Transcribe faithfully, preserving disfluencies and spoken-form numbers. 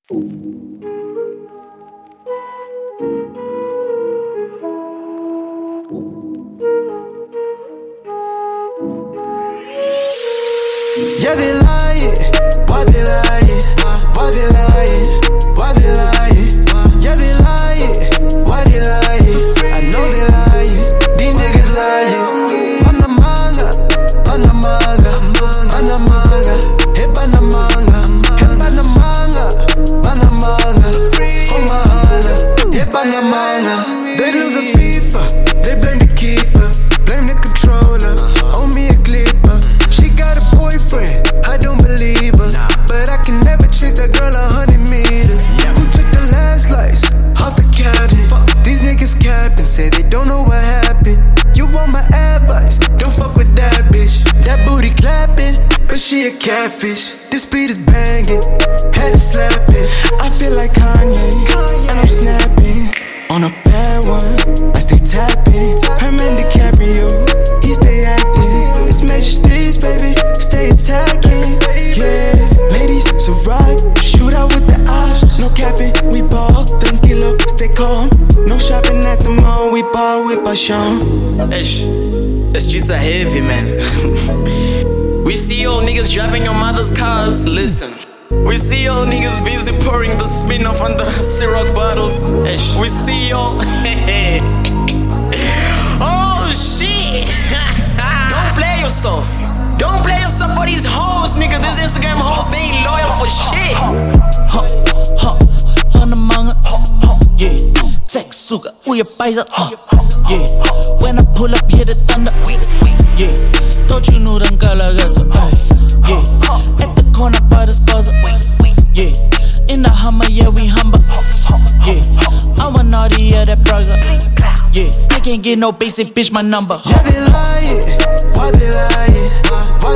Yeah, they lying. Why they lying? Why they lying? Why they lying? Yeah, they lying. Why they lying? I know they lying. These niggas lying. Panamanga, Panamanga, Panamanga, hey Panamanga, hey Panamanga, Panamanga, for my honor, hey Panamanga. They lose a FIFA, they blame the keeper, blame the controller, owe me a clipper. She got a boyfriend, I don't believe her, but I can never chase that girl a hundred meters. Who took the last slice off the cabin? These niggas capping, say they don't know what happened. You want my advice? Don't fuck with that bitch. That booty clapping, but she a catfish. This beat is banging, head is slapping. I feel like Kanye, and I'm snapping on a bad one. I stay tapping. Herman DiCaprio, he stay acting. It's Major Streets, baby, stay attacking. Yeah, ladies, so rock, shoot out with the ops. No capping, we ball, tranquilo, stay calm. No shopping at the mall, we ball with Bashan. Ish, the streets are heavy, man. We see old niggas driving your mother's cars. Listen, we see old niggas busy pouring the spin off on the Ciroc bottles. Ish, we see y'all. Oh shit! Don't play yourself. Don't play yourself for these hoes, nigga. These Instagram hoes, they ain't loyal for shit. Huh, huh, Panamanga, yeah. Texuga, we a paisa, uh, yeah. When I pull up, hear the thunder, yeah. Thought you knew them galagata, yeah. At the corner by the spaza, yeah. In the Hummer, yeah, we humble, yeah. I'm a naughty, yeah, that brother, yeah. I can't get no basic bitch, my number. Yeah, they lying. Why they lying? Why